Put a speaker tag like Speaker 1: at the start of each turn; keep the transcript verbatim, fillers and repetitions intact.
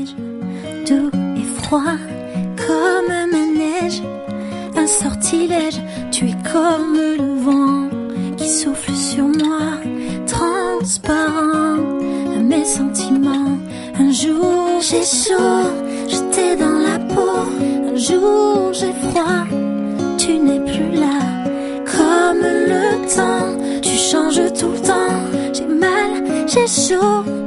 Speaker 1: neige, doux et froid, comme manège, un sortilège. Tu es comme le vent qui souffle sur moi, transparent à mes sentiments. Un jour j'ai chaud, j'étais dans la peau. Un jour j'ai froid, tu n'es plus là. Comme le temps, tu changes tout le temps. J'ai mal, j'ai chaud.